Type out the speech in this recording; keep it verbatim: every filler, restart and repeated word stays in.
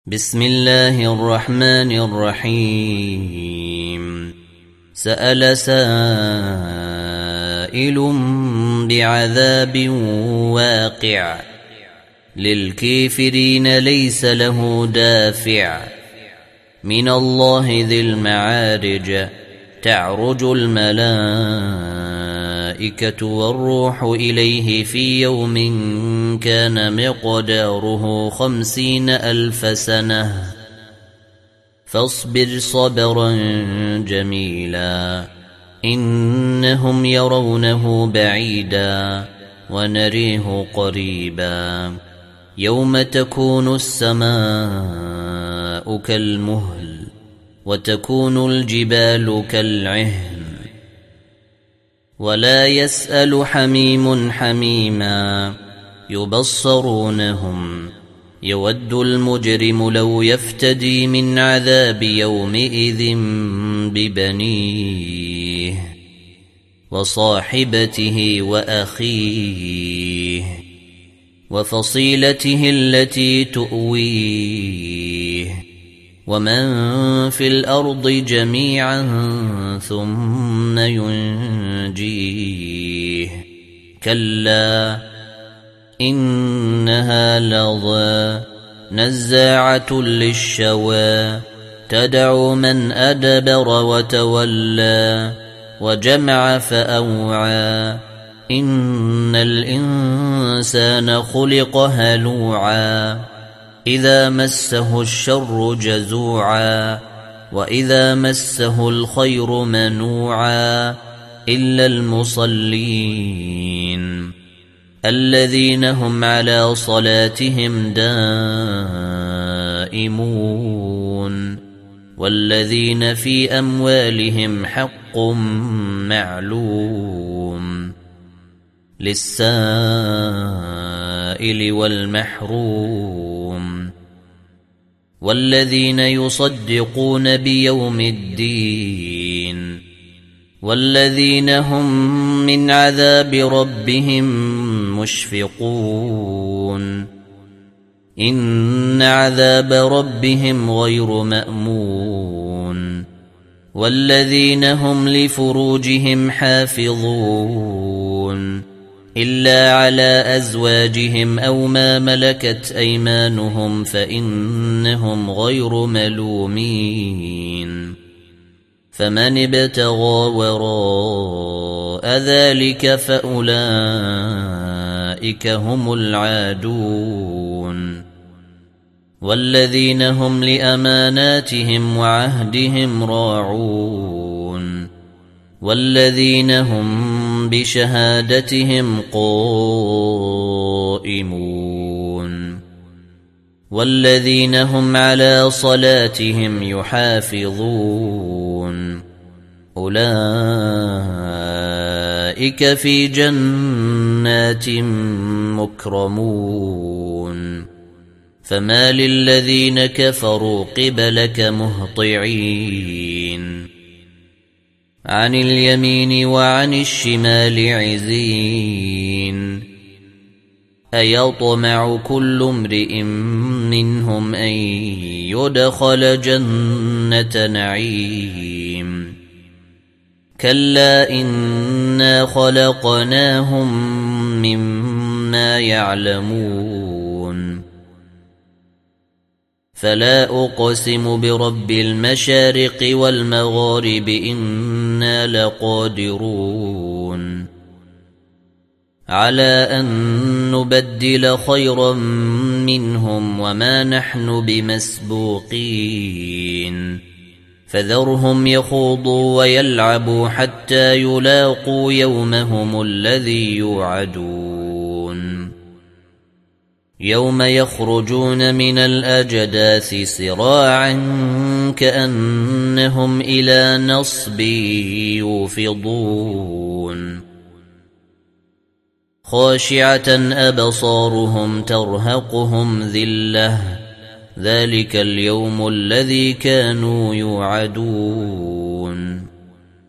بسم الله الرحمن الرحيم سأل سائل بعذاب واقع للكافرين ليس له دافع من الله ذي المعارج تعرج الملائكة والروح إليه في يوم كان مقداره خمسين ألف سنة فاصبر صبرا جميلا إنهم يرونه بعيدا ونريه قريبا يوم تكون السماء كالمهل وتكون الجبال كالعهن ولا يسأل حميم حميما يبصرونهم يود المجرم لو يفتدي من عذاب يومئذ ببنيه وصاحبته وأخيه وفصيلته التي تؤويه ومن في الأرض جميعا ثم ينجيه كلا إنها لظى نزاعة للشوى تدعو من أدبر وتولى وجمع فأوعى إن الإنسان خلق هلوعا إذا مسه الشر جزوعا وإذا مسه الخير منوعا إلا المصلين الذين هم على صلاتهم دائمون والذين في أموالهم حق معلوم للسائل والمحروم والذين يصدقون بيوم الدين والذين هم من عذاب ربهم مشفقون إن عذاب ربهم غير مأمون والذين هم لفروجهم حافظون إلا على أزواجهم أو ما ملكت أيمانهم فإنهم غير ملومين فمن ابتغى وراء ذلك فأولئك هم العادون والذين هم لأماناتهم وعهدهم راعون والذين هم بشهادتهم قائمون والذين هم على صلاتهم يحافظون أولئك في جنات مكرمون فما للذين كفروا قبلك مهطعين عن اليمين وعن الشمال عزين أيطمع كل امرئ منهم أن يدخل جنة نعيم كلا إنا خلقناهم مما يعلمون فلا أقسم برب المشارق والمغارب إنا لقادرون على أن نبدل خيرا منهم وما نحن بمسبوقين فذرهم يخوضوا ويلعبوا حتى يلاقوا يومهم الذي يوعدون يوم يخرجون من الأجداث سراعا كأنهم إلى نصب يوفضون خاشعة أبصارهم ترهقهم ذلة ذلك اليوم الذي كانوا يوعدون